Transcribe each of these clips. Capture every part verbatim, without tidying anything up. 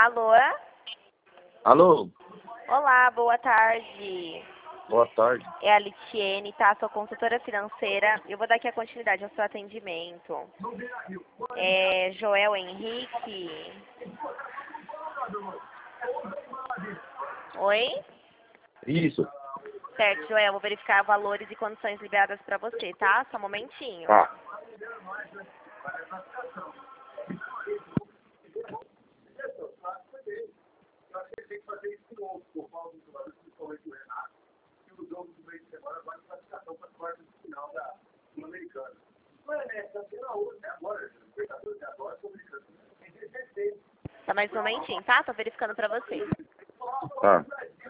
Alô? Alô? Olá, boa tarde. Boa tarde. É a Litiene, tá? Sou consultora financeira. Eu vou dar aqui a continuidade ao seu atendimento. É Joel Henrique. Oi? Isso. Certo, Joel, vou verificar valores e condições liberadas para você, tá? Só um momentinho. Tá. Só mais um momentinho, tá? Tô verificando para você. Tá.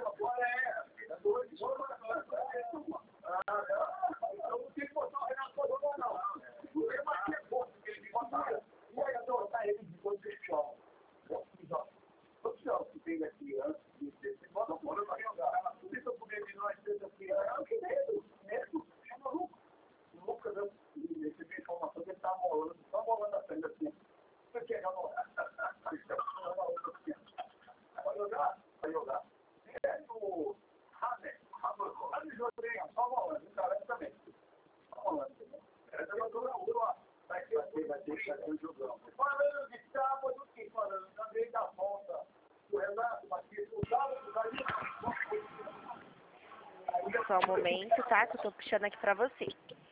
Só um momento, tá? Que eu tô puxando aqui pra você.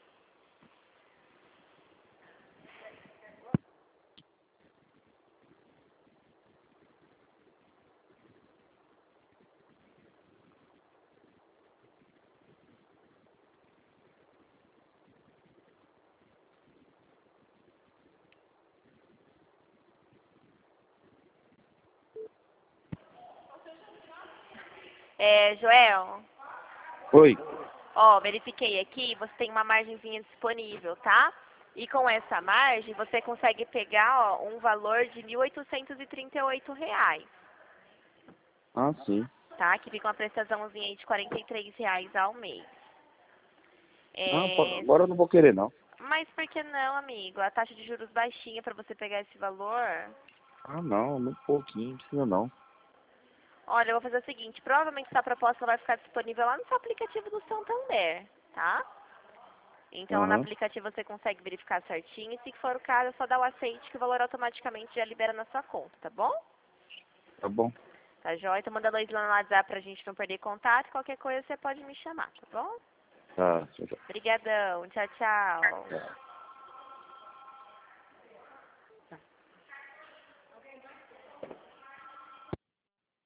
É, Joel? Oi. Ó, verifiquei aqui, você tem uma margenzinha disponível, tá? E com essa margem, você consegue pegar, ó, um valor de mil oitocentos e trinta e oito reais, Ah, sim. tá? Que fica uma prestaçãozinha aí de quarenta e três reais ao mês. Ah, pô, É... agora eu não vou querer, não. Mas por que não, amigo? A taxa de juros baixinha pra você pegar esse valor. Ah, não. Muito pouquinho. Não precisa, não. Olha, eu vou fazer o seguinte, provavelmente essa proposta vai ficar disponível lá no seu aplicativo do Santander, tá? Então, no Aham. aplicativo você consegue verificar certinho e se for o caso, é só dar o aceite que o valor automaticamente já libera na sua conta, tá bom? Tá bom. Tá joia? Então manda dois lá no WhatsApp pra gente não perder contato. Qualquer coisa você pode me chamar, tá bom? Tá. Tchau, tchau. Obrigadão. Tchau, tchau. Tá.